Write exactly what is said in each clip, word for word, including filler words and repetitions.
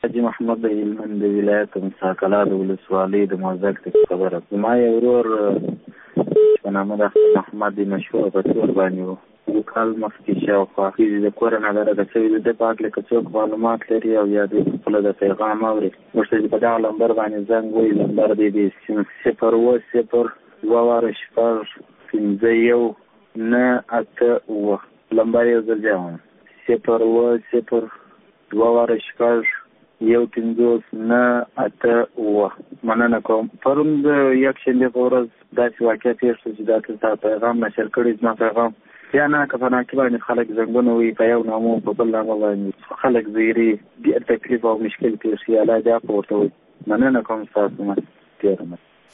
حاجي محمد د هلمند د ولایت مساکلا د ولسوالۍ د موزک څخه خبره. زما یو ورور چې په نامه د محمد مشهور په تور باندې و یو کال مخکې شاوخوا د کور نه درګه شوي د ده په هکله که څوک معلومات لري او یا دوی خپله د پیغام اوري ورته چې په دغه لمبر باندې زنګ ووایي. لمبر دی د صفر اووه صفر دوه واره شپږ پنځه یو نه اته اووه. لمبر یو ځل بیا وایم صفر اووه صفر دوه واره شپږ یو پنځوس نه اته اووه. مننه کوم. پرون د یکشنبې په ورځ داسې واقعه تېر شو چې دا ته پیغام نشر کړی زما پیغام بیا نه که په ناکې باندې خلک زنګونه وي په یو نامه په بل نامه باندې خلک زیري ډېر تکلیف او مشکل تېر شي. الله دې عفو ورته وایي. مننه کوم ستاسو نه ډېره.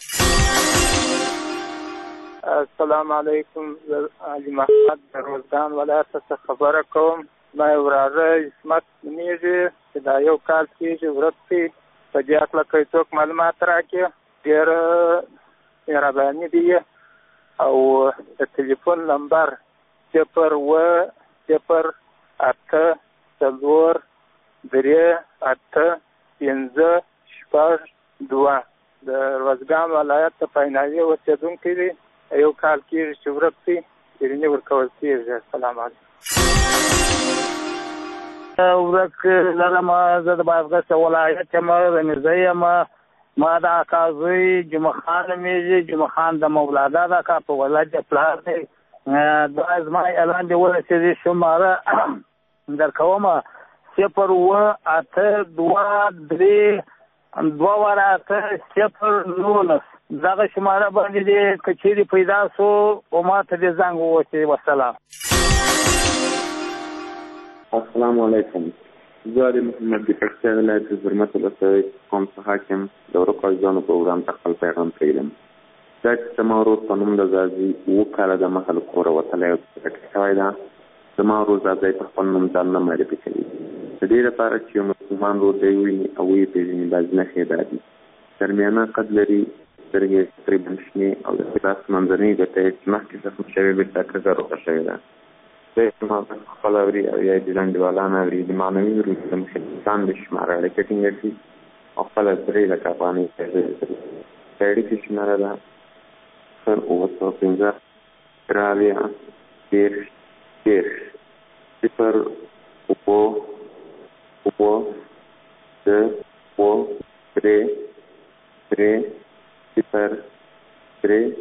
السلام علیکم. علي محمد د روزګان ولایت څخه خبره کوم. ما یو وراره عصمت نومېږي چې دا یو کال کېږي ورک دی. په دې هکله که څوک معلومات راکړي ډېر مهرباني دي. او د تلیفون نمبر صفر اووه صفر اته څلور درې اته پنځه شپږ دوه د روزګان ولایت د پایناوي اوسېدونکی دی. یو کال کېږي چې ورک دی. ډېرینې ورکول کېږي. السلام علیکم. ورک لرم زه د بازغسه ولایت یم رمیزه یم. ما د اکا زوی جمعه خان نومېږي. جمعه خان د مولادا د اکا په ولایت پلار دی. دا زما اعلان دې ورسېدی شماره درکومه صفر اووه اته دوه درې دوه واره اته صفر نولس. دغه شماره باندې دې که چیرې پیدا سو او ما ته دې زنګ ووهئ. وسلام. السلام علیکم. زه د محمد د پکتیا ولایت د زرمت ولسوالۍ قوم څخه حاکم د ورکو عزیزانو پروګرام ته خپل پیغام پرېږدم. دا چې زما ورور په نوم د ځاځي اووه کاله د مخه له کوره وتلی او ټکټ شوی ده. زما ورور ځاځی په خپل نوم ځان نه معرفي کوي. د دې لپاره چې یو مسلمان ورور دی وویني او ویې پېژني بعضې نښې یې دا دي: درمیانه قد لري، سترګې یې تقریبا شنې او د لاس منځنۍ ګوته یې چې مخکې زخم شوې بېرته کږه روغه شوې ده. دی چې خپل اوري او یا یې د لنډیوالان اوري د معنوي ورور د مخکې د شماره اړیکه ټینګه کړي او خپله درې لکه افغانۍ پیسې کړي. د اړیکې شماره ده صفر اووه سوه پنځه رابعه دېرش دېرش صفر اووه اووه ده اووه درې درې صفر درې.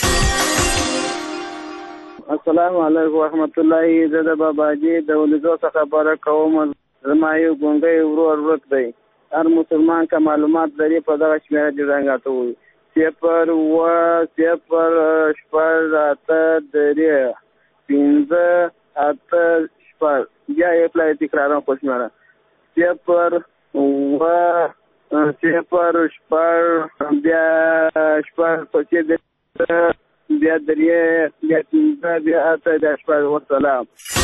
السلام علیکم ورحمت الله. زه د باباجي د ولیدو څخه خبره کوم. زما یو ګونګی ورور ورک دی. هر مسلمان که معلومات لري په دغه شمېره دې زنګ راته ووایي. صفر اووه صفر شپږ اته درې پنځه اته شپږ. بیا یې پلای تکرارم خو شمېره صفر اووه صفر شپږ بیا شپږ پسې بیا درې بیا پنځه بیا اته بیا شپږ. وسلام.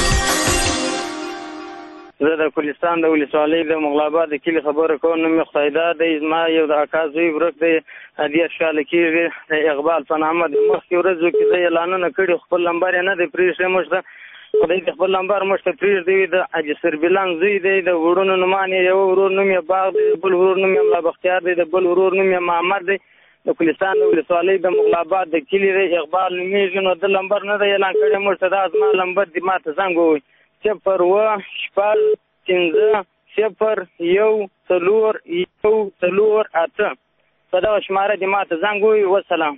زه د کوهستان د ولسوالۍ د مغلاباد د کلي خبره کوم. نوم مې خدایدا دی. زما یو د اکا زوی ورک دی. دېرش کاله کېږي. د اقبال په نامه د مخکې ورځو کې زه اعلانونه کړي خو خپل نمبر یې نه دی پرېښی. موږ ته خدای دې خپل نمبر موږ ته پرېږدي. د حاجي سربلنګ زوی دی. د وروڼو نومان یې یو ورور نوم یې باغ دی، بل ورور نوم یې ملا بختیار دی، د بل ورور نوم یې محمد دی. د کوهستان د ولسوالۍ د مغلاباد د کلي دی. اقبال نومېږي. نو د نمبر نه دی اعلان کړی. موږ ته دا زما نمبر دی. ما ته زنګ ووایي صفر اووه شپږ پنځه صفر یو څلور یو څلور اته. په دغه شماره دې ما ته زنګ ووایي. وسلام.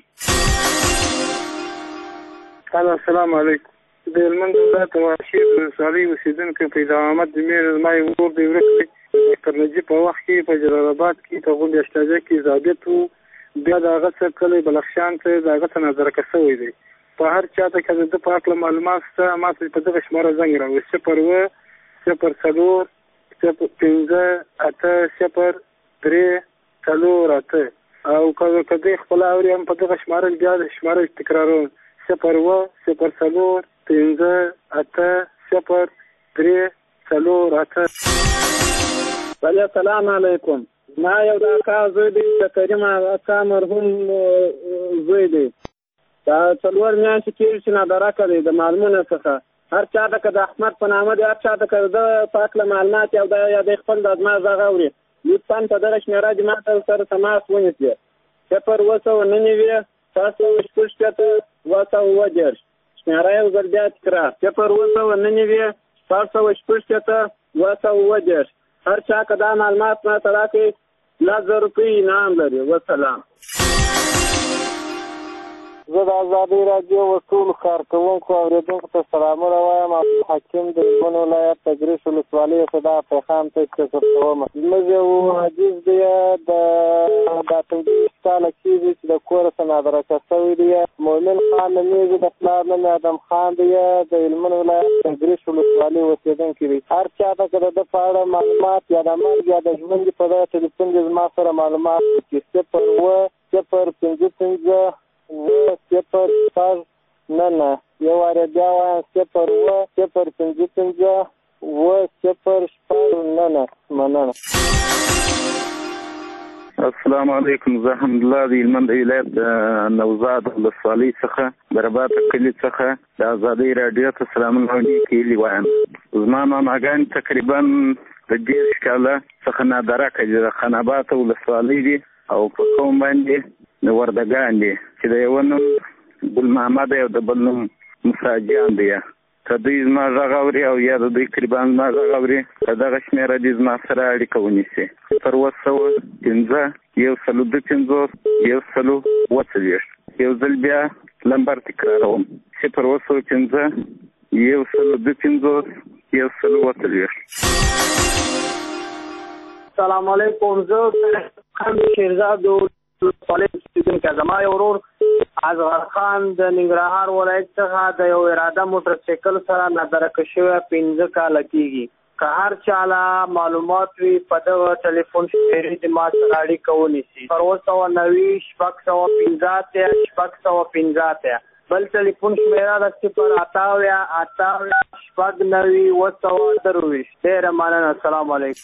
السلام علیکم. د هلمند ولایت واشیر ولسوالۍ اوسېدونکی پیدا احمد زمیر زما یو ورور دی ورک دی. ډاکټر نجیب په وخت کې په جلال آباد کې په غونډې اشتاجه کې ضابط و. بیا د هغه څه کلی بلخشان ته د هغه څه نظرکه شوی دی. په هر چا ته که د ده په هکله معلومات شته ما ته په دغه شماره زنګ راوړي صفر اووه صفر څلور صفر پنځه اته صفر درې څلور اته. او که دوی خپله اوري هم په دغه شماره بیا د شماره تکراروم صفر اووه صفر څلور پنځه اته صفر درې څلور اته. السلام علیکم. ما یو د اکا زوی دی. د کریم اکا مرحوم زوی دی. دا څلور میاشتې کېږي چې نادرکه دی د معلومونو څخه. هر چا ته که د احمد په نامه دی هر چا ته که د په هکله معلومات یا د خپل د ازما غږ اوري لطفا په دغه شمېره دې ما سره تماس ونیسي. صفر اوه سوه نهه نوي شپږ سوه شپږ شپېته دوه سوه اووه دېرش. شمېره یو ځل بیا تکرار. صفر اوه سوه نهه نوي شپږ سوه شپږ شپېته دوه سوه اووه دېرش. هر چا که دا معلومات ماته راکړي لس زره روپۍ انعام لري. وسلام. زه د ازادۍ راډیو و ټولو کارکوونکو او اورېدونکو ته سلامونه وایم. عبدالحکیم د هلمند ولایت د ګرېش ولسوالۍ څخه دا پیغام ته کوم. زموږ یو حدیث دی د دا پنځه کاله کېږي چې د کوره څخه نادرکه شوی دی. مؤمن خان نومیږي، د پلار نوم یې ادم خان دی، د هلمند ولایت د ګرېش ولسوالۍ اوسېدونکی دی. هر چا ته که د ده په اړه معلومات یا د مرګ یا د ژوند په دغه ټلیفون کې زما سره معلومات وکړي. صفر اوه صفر پنځه پنځه اوه صفر شپږ نه نه. یو وارې بیا وایم صفر اوه صفر پنځه پنځه اوه صفر شپږ نه نه. مننه. السلام علیکم. زه حمدالله د هلمند ولایت د نوزاد ولسوالۍ څخه برباد کلي څخه د ازادۍ راډیو ته سلامونه ولیکلي وایم. زما ماماګانې تقریبا د دېرش کاله څخه نادرکه دي. د خان آباد ولسوالۍ دي او په قوم باندې د وردګان دي چې د یوه نوم ګل محمد او د بل نوم موسی جان دی. که دوی زما غږ اوري او یا د دوی قربان زما غږ اوري په دغه شمېره دې زما سره اړیکه ونیسي. صفر اوه سوه پنځه یو سلو دوه پنځوس یو سلو اووه څلوېښت. یو ځل بیا لمبر تکراروم. صفر اوه سوه پنځه یو سلو دوه پنځوس یو سلو اووه څلوېښت. السلام علیکم. زه شیرزاد ولسوالۍ اوسېدونکی. زما یو ورور اصغر خان د ننګرهار ولایت څخه د یو اراده موټرسایکل سره نادرکه شوی پنځه کاله کېږي. که هر چا له معلومات وي په دغه ټلیفون شمېرې دې ما سره اړیکه ونیسي. پر اوه سوه نوي شپږ سوه پنځه اتیا شپږ سوه پنځه اتیا. بل ټلیفون شمېره ده صفر اته اویا اته اویا شپږ نوي اوه سوه درویشت. ډېره مننه. السلام علیکم.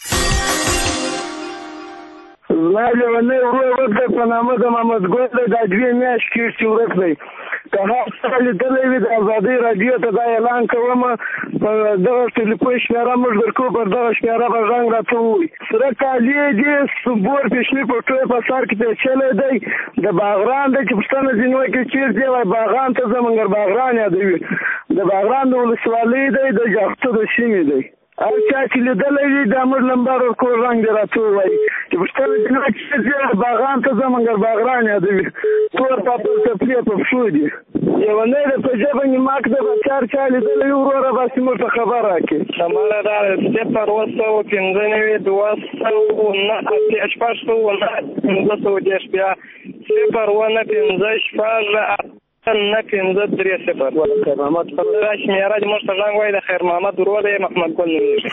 زما لیونی ورور ورک دی په نامه د محمد ګل دی. دا دوې میاشتې کېږي چې ورک دی. که هر څه لیدلی وي د ازادۍ راډیو ته دا اعلان کوم. په دغه ټلیفون شمېره موږ درکوو. پر دغه شمېره به غږ راته ووایي. سره کالي دي بور پیشني په ټول په سر کې پیچلی دی. د باغران دی چې پوښتنه ځینې وکړي چېرته دی وایي باغران ته ځه مګر باغران یادوي. د باغران د ولسوالۍ دی د جغتو د سیمې دی. هر چا چې لیدلی وي دا موږ لمبر ورکوو رنګ دې راته ووایي چې پوښتنه ځینې وکړي چېرته باغران ته ځه مګر باغران یادوي. تور پاپل څپلې په پښو دي. لیونی دی په ژبه نیماک دی. به هر چا لیدلی وي وروره باسې موږ ته خبر راکړي. شماره دا صفر اوه سوه پنځه نوي دوه سوه نه اتیا شپږ سوه نه پنځه سوه دېرش. بیا صفر اوه نه پنځه شپږ نه پنځه درې صفر. خیر محمد دا شمېره چې موږ ته غږ وایي د خیر محمد ورور دی. محمد ګل نومېږي.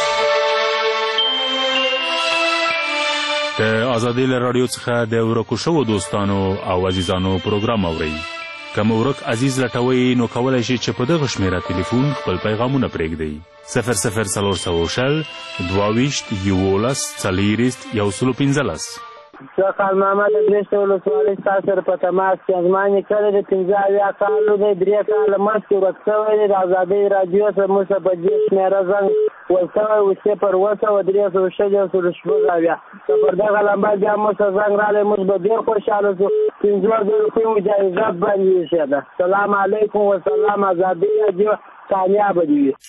د ازادۍ له راډیو څخه د ورکو شوو دوستانو او عزیزانو پروګرام اورئ. که مو ورک عزیز لټوئ نو کولی شئ چې په دغه شمېره تلیفون خپل پیغامونه پرېږدئ. صفر صفر څلور سوه شل دوه ویشت یولس څلېرویشت یو سلو پنځلس. زه خان محمد د ګرېش ولسوالۍ ستا سره په تماس کې. زما نیکه دی د پنځه اویا کالو دی. درې کاله مخکې ورک شوی دی. د ازادۍ راډیو سره موږ ته په دې شمېره زنګ ورشوی و صفر اوه سوه درې سوه شل یو سلو شپږ اویا. که پر دغه لمبر بیا موږ ته زنګ راغلی موږ به ډېر خوشحاله شو. پنځه زره روپۍ مو جایزات باندې ایښې ده. سلام علیکم وسلام. ازادۍ راډیو کامیابه دې وي.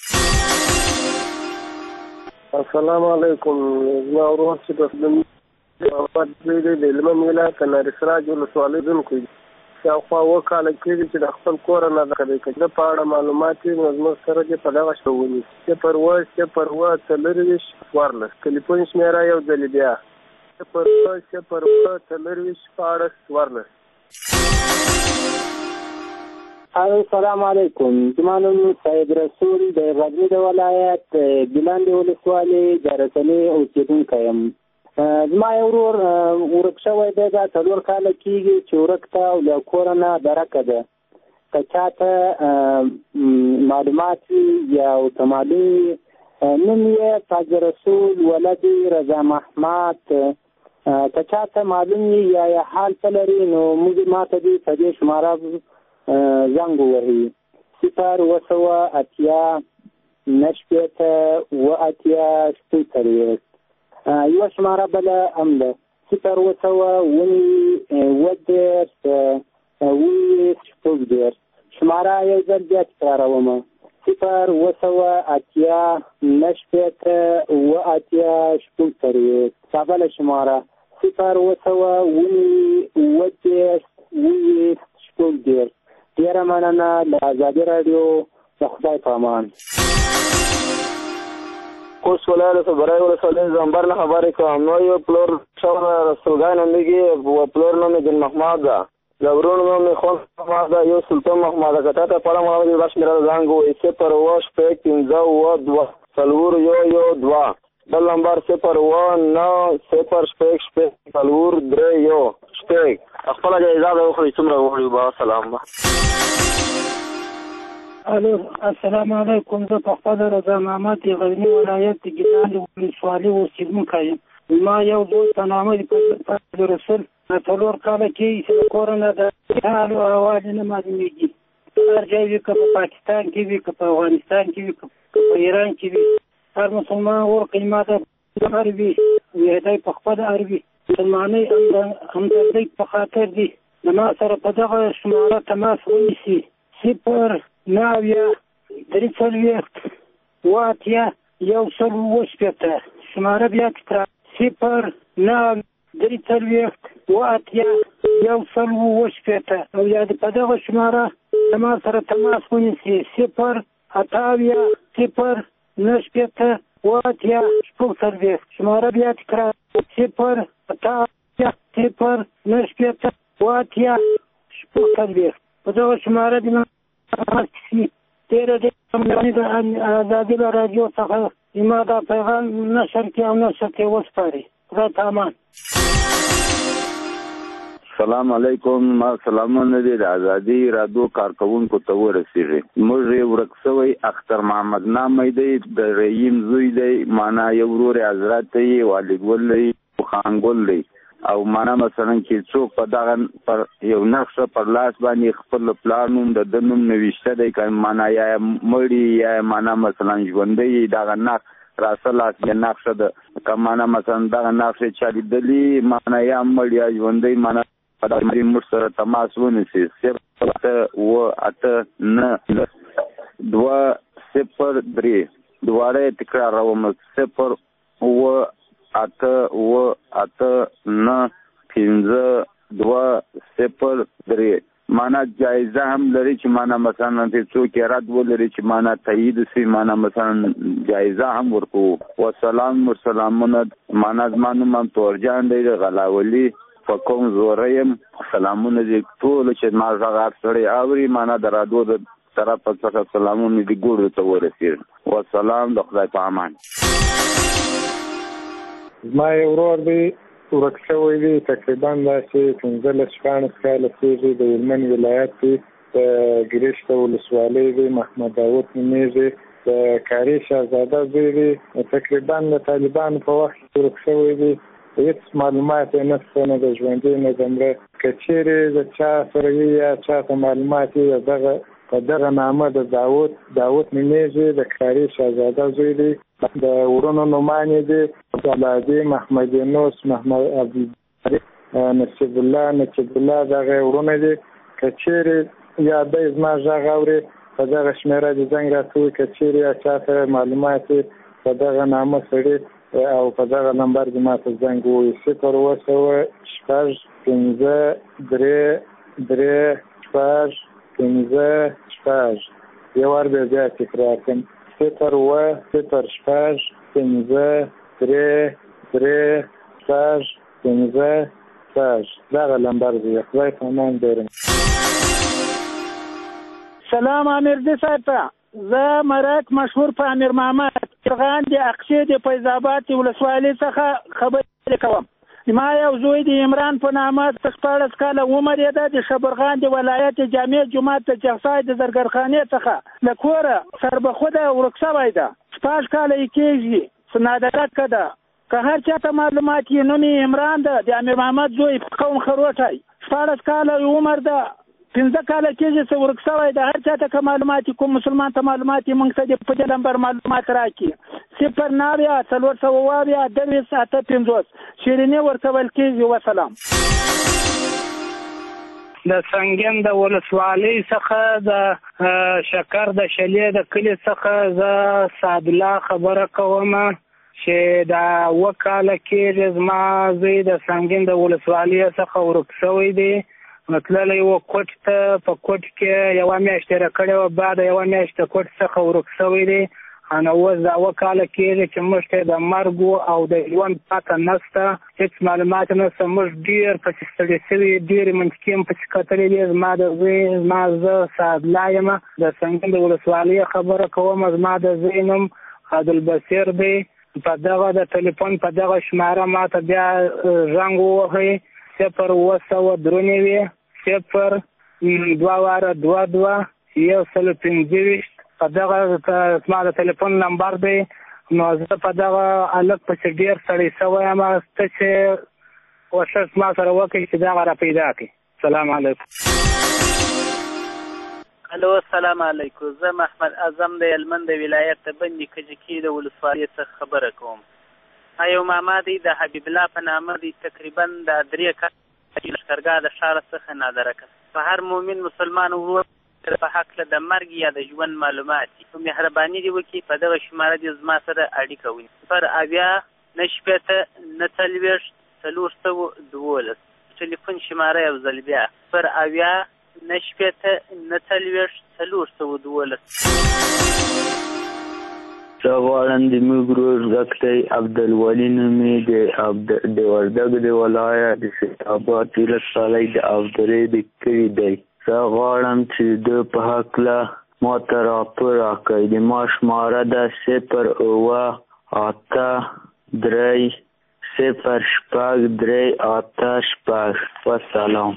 السلام علیکم. زما ورور چې په محمد دی د هلمند ولایت د نارسراج ولسوالۍ اوسېدونکی دی. شاوخوا اووه کاله کېږي چې د خپل کوره نادرکه دی. که د په اړه معلومات وي نو زموږ سره دې په دغه شته ونیسي. صفر اوه صفر اوه څلېرویشت څوارلس. ټلیفون شمېره یو ځلې بیا صفر اوه صفر اوه څلېرویشت شپاړس څوارلس. السلام علیکم. زما نوم سید رسول د غزني د ولایت ګیلاندې ولسوالۍ د رسنۍ اوسېدونکی یم. زما یو ورور ورک شوی دی. دا څلور کاله کېږي چې ورک ته او له کوره نادرکه ده. که چا ته معلومات وي یا ورته معلوم وي نوم یې تاج رسول ولد رضا محمد. که چا ته معلوم وي یا یې حال څه لري نو موږ ما ته دې په دې شماره زنګ ووهي. صفر اوه سوه اتیا نه شپېته اوه اتیا شپږ څلوېښت. یوه شماره بله هم ده صفر اوه سوه اوه نوي اوه دېرش اوه ویشت شپږ دېرش. شماره یو ځل بیا تکرارومه صفر اوه سوه اتیا نهه شپېته اوه اتیا شپږ څلوېښت. دا بله شماره صفر اوه سوه اوه نوي اوه دېرش اوه ویشت شپږ دېرش. ډېره مننه له ازادي راډیو. د خدای په امان. خوست ولایت صبرای ولسوالۍ زنبر نه خبرې کوم. نو یو پلور شوه رسولګای نومېږي و پلور نوم یې دین محمد ده. د ورونو نوم یې خوند محمد ده. یو سلطان محمد ده. که تا ته پړه محمد یوه شمېره د زنګ ووایي صفر اوه شپږ پنځه اوه دوه څلور یو یو دوه. بل نمبر صفر اوه نهه صفر شپږ شپږ څلور درې یو شپږ. خپله جایزه به وخورئ څومره وغواړي. به سلام به. الو السلام علیکم. زه په خپله رضا محمد د غزني ولایت د ګیلان ولسوالۍ اوسېدونکی یم. ما یو دوست په نامه د فضل رسول څلور کاله کېږي چې د کور نه د حال او احوال یې نه معلومېږي. هر ځای وي که په پاکستان کې وي که په افغانستان کې وي که په ایران کې وي هر مسلمان ورکوي ما ته هر وي وحدی په خپله هر وي مسلمانۍ همدردۍ په خاطر دي د ما سره په دغه شماره تماس ونیسي صفر نهه اویا درې څلوېښت اوه اتیا یو سل اوه شپېته. شماره بیا تکرار صفر نهه درې څلوېښت اوه اتیا یو سل اوه شپېته. او یا د په دغه شماره د ما سره تماس ونیسي صفر اته اویا صفر نهه شپېته اوه اتیا شپږ څلوېښت. شماره بیا تکرار صفر اته اویا صفر نهه شپېته اوه اتیا شپږ څلوېښت. په دغه شماره د ډېره ډېره د ازادي له راډیو څخه زما دا پیغام نشر کړي او نشر کړي وسپاري. خدای ته امان. السلام علیکم. ما سلامونه دي د ازادي راډیو کارکوونکو ته ورسېږي. موږ یې ورک شوی اختر محمد نامې دی د رحیم زوی دی. معنا یو ورور حضرت دی والګل دی خانګل دی او معنا مثلا چې څوک په دغه پر یو نقشه پر لاس باندې خپل پلان نوم د نوم نوشته دی که معنا یا مړی یا معنا مثلا ژوندی دغه نقش راسل د نقشه د که معنا مثلا دغه نقشه چا لیدلي معنا یا مړی یا ژوندی معنا په دغه موږ سره تماس ونیسي صفر اوه اته نهه دوه صفر درې. دواړه یې تکراروم صفر اوه اته اوه اته نهه پنځه دوه صفر درې. معنا جایزه هم لري چې معنا مثلا څوک یې رد ولري چې معنا تایید شي معنا مثلا جایزه هم ورکوو. وسلام ورسلامونه. معنا زما نوم هم تورجان دی غلاولي په کوم زوره یم. سلامونه دي ټولو چې ما غږ هر سړی اوري معنا د راډیو د طرفه څخه سلامونه دي ګورو ته ورسېږي. وسلام د خدای په امان. زما یو ورور دی ورک شوی دی تقریبا داسې پنځلس شپاړس کاله کېږي د هلمند ولایت کې د ګرېشته ولسوالۍ دی. محمد داود نومېږي. د کاري شهزاده زوی دی. تقریبا د طالبانو په وخت کې ورک شوی دی. هېڅ معلومات یې نشته نه د ژوندي نه د مړه. که چېرې د چا سره وي یا چا ته معلومات یې دغه په دغه نامه د داود داود نومېږي د کاري شهزاده زوی دی. د ورونو نومان یې دي عبدالعادي محمد یونس محمد عبدالباري نصیب الله نصیب الله دغه ورونه دي. که چېرې یا دی زما غږ اوري په دغه شمېره د زنګ راکوي. که چېرې یا چا سره معلومات یې په دغه نامه سړي او په دغه نمبر دې ما ته زنګ ووایي صفر اوه سوه شپږ پنځه درې درې شپږ پنځه شپږ. یو وار بیا بیا تکرار کړم صفر اوه صفر شپږ پنځه درې درې شپږ پنځه شپږ. دغه نمبر دی. خدای په امان. ډېر سلام امیرزي صاحب ته. زه مرک مشهور په امیر محمد چرغان د اقصی د فیض آباد ولسوالۍ څخه خبرې کوم. ما یو زوی د عمران په نامه شپاړس کاله عمر یې ده. د شبرغان د ولایت جامع جومات د چغسای د زرګرخانې څخه له کوره سربخوده ورک شوی ده. شپږ کاله یې کېږي. سنادرکه ده. که هر چا ته معلومات یې نوم یې عمران ده. د امیر محمد زوی قوم خروټی. شپاړس کاله عمر ده. پنځه کاله کېږي چې ورک شوی د هر چا ته که معلومات کوم مسلمان ته معلومات موږ ته د په دې نمبر معلومات راکړي صفر نو اویا څلور سوه اویا درویشت اته پنځوس شیریني ورکول کېږي. وسلام. د سنګین د ولسوالۍ څخه د شکر د شلې د کلي څخه زه سعدالله خبره کوم چې دا اوه کاله کېږي زما زوی د سنګین د ولسوالۍ څخه ورک شوی دی. تللی و کوټ ته، په کوټ کې یوه میاشت تېره کړې وه، بعد یوه میاشت د کوټ څخه ورک شوی دی. نو اوس دا اوه کاله کېږي چې موږ ته د مرګ او د ژوند پته نشته، هېڅ معلومات نشته. موږ ډېر پسې ستړي شوي، ډېرې منطقې هم پسې کتلې دي. زما د زوی زما زه سعدالله یم، د سنګین د ولسوالۍ خبره کوم. زما د زوی نوم عبدالبصیر دی. په دغه د ټلیفون په دغه شماره ما ته بیا زنګ ووهئ صفر اوه سوه درې نوي صفر دوه واره دوه دوه یو سل پنځه ویشت په دغه زما د ټلیفون نمبر دی. نو زه په دغه هلک پسې ډېر ستړی شوی یم، ته چې کوښښ ما سره وکړئ چې دغه را پیدا کړئ. سلام علیکم. الو السلام علیکم. زه محمد اعظم د هلمند د ولایت د بندي کجکي د ولسوالۍ څخه خبره کوم. یو ماما دی د حبیب الله په نامه دی، تقریبا د درې کاله لښکرګاه د ښاره څخه نادره کړ. په هر مؤمن مسلمان ورور په هکله د مرګ یا د ژوند معلومات دي، په مهرباني دې وکړي په دغه شماره دې زما سره اړیکه ونیسي. صفر اویا نه شپېته نه څلوېښت څلور سوه دولس ټلیفون شماره یو ځل بیا صفر اویا نه شپېته نه څلوېښت څلور سوه دولس. زه غواړم د موږ ورور غږ دی عبدالولي نوم یې د وردګ د ولایت د سیدآباد ولسوالۍ د اودرې د کلي دی. زه غواړم چې د په هکله ما ته راپور راکړئ. د ما شماره ده صفر اوه اته درې صفر شپږ درې اته شپږ. وسلام.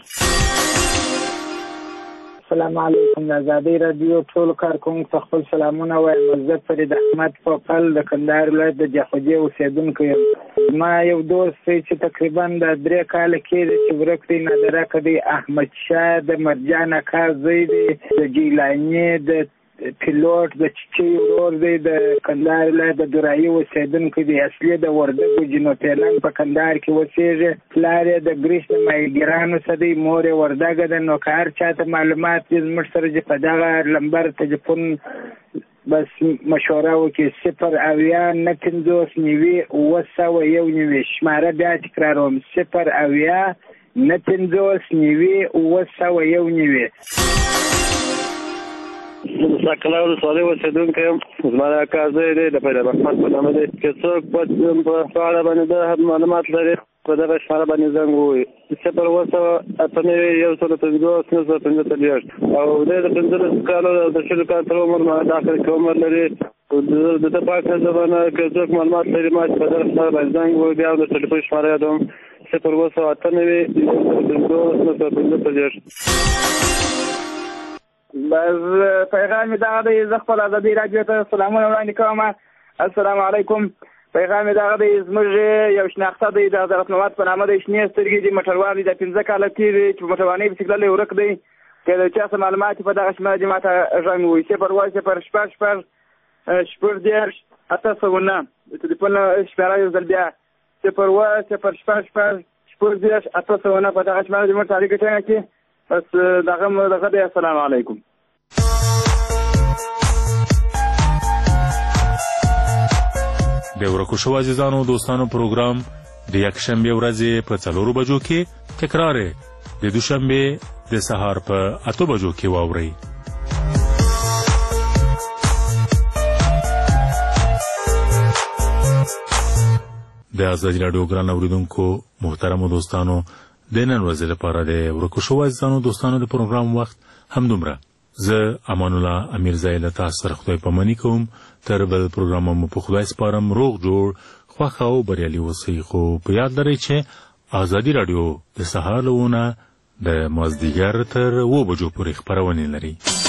السلام علیکم. د ازادۍ راډیو ټولو کارکوونکو ته خپل سلامونه وایم. زه فرید احمد پوپل د کندهار ولایت د جاخوجې اوسېدونکی یم. زما یو دوست دی چې تقریبا د درې کاله کېږي چې ورک دی، نادرکه دی. احمدشاه د مرجان اکا زوی دی، د جیلاني د پیلوټ د چیچي ورور دی، د کندهار ولایت د درایي اوسېدونکی دی. اصلي د وردګو جنوپیلنګ په کندهار کې اوسېږي. پلار یې د ګریش د ماهیګیرانو څخه دی، مور یې وردګه ده. نو که هر چا ته معلومات دي زموږ سره چې په دغه لمبر تلیفون بس مشوره وکړي. صفر اویا نه پنځوس نوي اوه سوه یو نوي شماره بیا تکراروم صفر اویا نه پنځوس نوي اوه سوه یو نوي. زه د ساقلا ولسوالۍ اوسېدونکی یم. زما د اکا زوی دی، د فرید احمد په نامه دی. که څوک په اړه باندې د معلومات لري په دغه شماره باندې زنګ ووهي صفر اوه سوه اته نوي یو سل پنځوس نه سوه پنځه څلوېښت. او دی د پنځلسو کالو د شلو کالو تر عمر داخل کې عمر لري. د ده په هکله زه باندې که څوک معلومات لري ما چې په دغه شماره باندې زنګ ووهي. بیا د ټلیفون شماره یادوم صفر اوه سوه اته نوي یو سل پنځوس نه سوه پنځه څلوېښت. بس پیغام مې دغه دی. زه خپل ازادۍ راډیو ته سلامونه وړاندې کوم. السلام علیکم. پیغام مې دغه دی. زموږ یو شناخته دی د حضرت محمد په نامه دی، شنې سترګې دي، موټروان دی، د پنځه کاله کېږي چې په موټروانۍ پسې تللی ورک دی. که د چا څه معلومات په دغه شماره دې ما ته غږ ووایي صفر اوه صفر شپږ شپږ شپږ دېرش اته سوه نه. د ټلیفون شماره یو ځل بیا صفر اوه صفر شپږ شپږ شپږ دېرش اته سوه نه. په دغه شماره دې موږ ته اړیکه ټینګه کړي. بس دغه دغه دی. السلام علیکم. د ورکو شو عزیزانو دوستانو پروګرام د یکشنبې ورځې په څلورو بجو کې تکرار د دوشنبې د سهار په اتو بجو کې واورئ. د ازادي راډیو ګران اوریدونکو محترمو دوستانو، د نن ورځې لپاره د ورکو شو عزیزانو دوستانو د پروګرام وخت همدومره. زه امان الله امیرزی له تاسو سره خدای پاماني کوم. تر بل پروګرام مو په خدای سپارم. روغ جوړ خوښ او بریالي اوسئ. خو په یاد لرئ چې ازادي راډیو د سهار له ونه د مازدیګر تر اوه بجو پورې خپرونې لري.